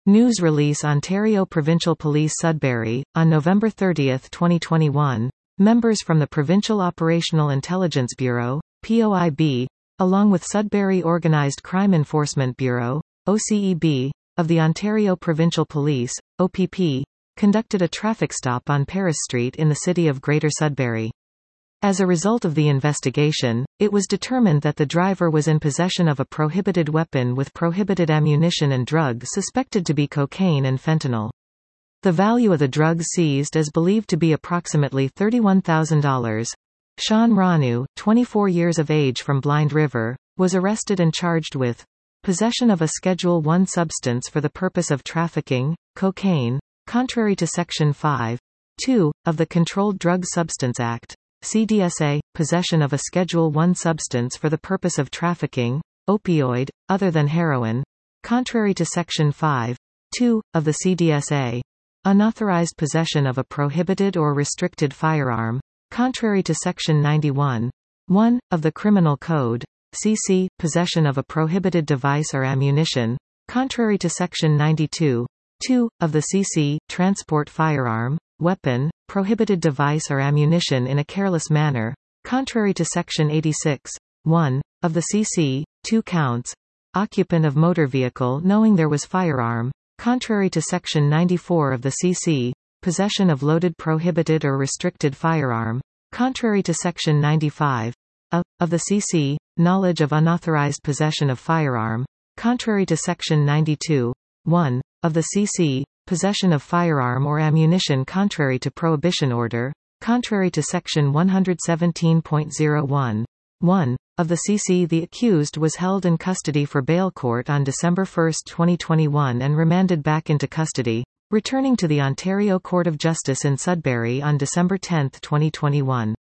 News release Ontario Provincial Police Sudbury, on November 30, 2021, members from the Provincial Operational Intelligence Bureau, POIB, along with Sudbury Organised Crime Enforcement Bureau, OCEB, of the Ontario Provincial Police, OPP, conducted a traffic stop on Paris Street in the city of Greater Sudbury. As a result of the investigation, it was determined that the driver was in possession of a prohibited weapon with prohibited ammunition and drugs suspected to be cocaine and fentanyl. The value of the drugs seized is believed to be approximately $31,000. Sean Ranu, 24 years of age from Blind River, was arrested and charged with possession of a Schedule I substance for the purpose of trafficking, cocaine, contrary to Section 5(2) of the Controlled Drug Substance Act. CDSA, possession of a Schedule I substance for the purpose of trafficking, opioid, other than heroin, contrary to Section 5(2) of the CDSA. Unauthorized possession of a prohibited or restricted firearm, contrary to Section 91(1) of the Criminal Code. CC, possession of a prohibited device or ammunition, contrary to Section 92(2) of the CC. Transport firearm, weapon, prohibited device or ammunition in a careless manner, contrary to Section 86(1) of the CC. 2 counts. Occupant of motor vehicle knowing there was firearm, contrary to Section 94 of the CC. Possession of loaded prohibited or restricted firearm, contrary to Section 95 of the CC. Knowledge of unauthorized possession of firearm, contrary to Section 92(1) of the CC. Possession of firearm or ammunition contrary to prohibition order, contrary to Section 117.01(1) of the CC. The accused was held in custody for bail court on December 1, 2021 and remanded back into custody, returning to the Ontario Court of Justice in Sudbury on December 10, 2021.